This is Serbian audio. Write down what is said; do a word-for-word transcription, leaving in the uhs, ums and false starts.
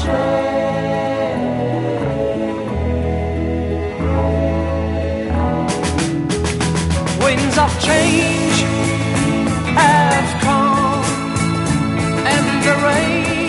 Winds of change have come, and the rain